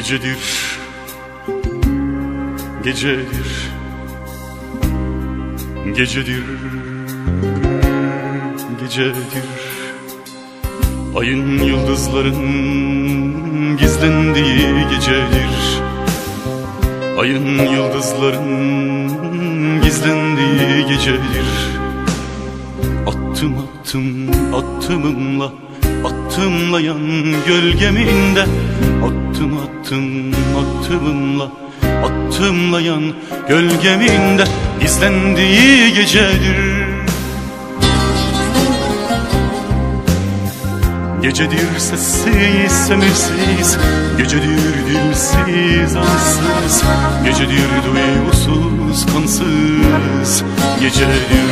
Gecedir, gecedir, gecedir, gecedir. Ayın yıldızların gizlendiği gecedir. Ayın yıldızların gizlendiği gecedir. Attım attım attımımla, attımlayan gölgeminde. Attım attım attımımla, attımlayan gölgeminde gizlendiği gecedir. Gecedir sessiz semirsiz, gecedir dilsiz ansız, gecedir duygusuz kansız, gecedir.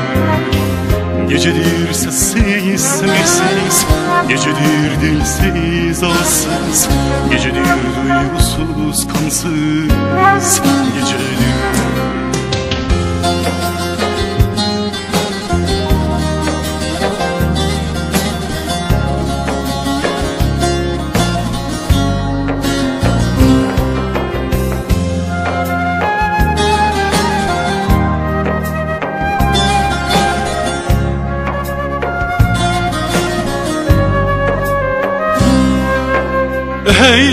Gecedir sessiz semirsiz, gecedir dilsiz ağızsız, gecedir duygusuz kansız, gecedir. Hey,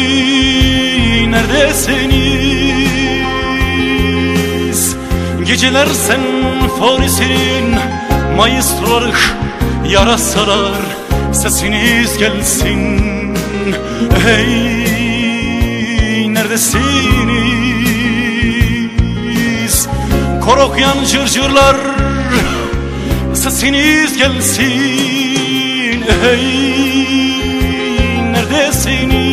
neredesiniz? Geceler senfonisinin maestroları yarasalar, sesiniz gelsin. Hey, neredesiniz? Kor okuyan cırcırlar, sesiniz gelsin. Hey, neredesiniz?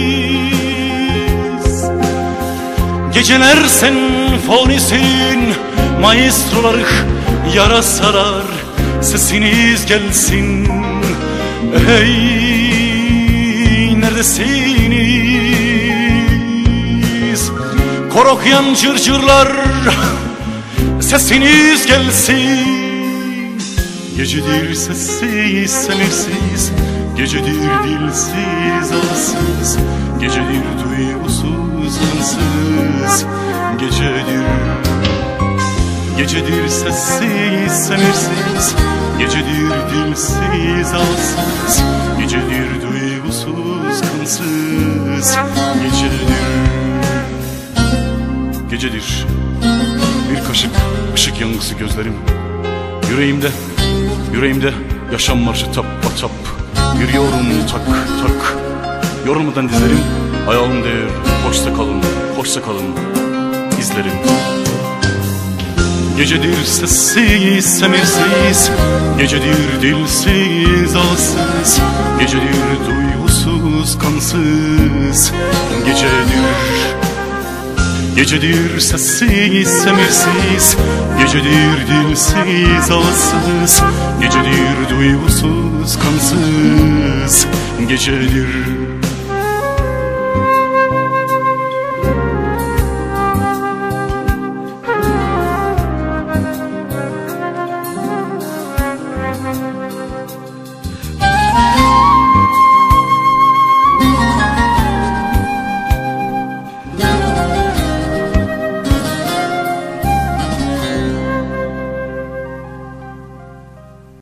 Geceler senfonisinin maestroları yarasalar, sesiniz gelsin. Hey, neredesiniz? Kor okuyan cırcırlar, sesiniz gelsin. Gecedir sessiz semirsiz, gecedir dilsiz ağızsız, gecedir duygusuz ansız, gecedir. Gecedir sessiz semirsiz, gecedir dilsiz ağızsız, gecedir duygusuz kansız, gecedir. Gecedir bir kaşık ışık yanlısı gözlerim, yüreğimde, yüreğimde yaşam marşı tap tap. Yürüyorum tak tak, yorulmadan dizlerim, ayağım değer. Hoşça kalın, hoşça kalın izlerim. Gecedir sessiz semirsiz, gecedir dilsiz ağızsız, gecedir duygusuz kansız, gecedir. Gecedir sessiz semirsiz, gecedir dilsiz ağızsız, gecedir duygusuz kansız, gecedir.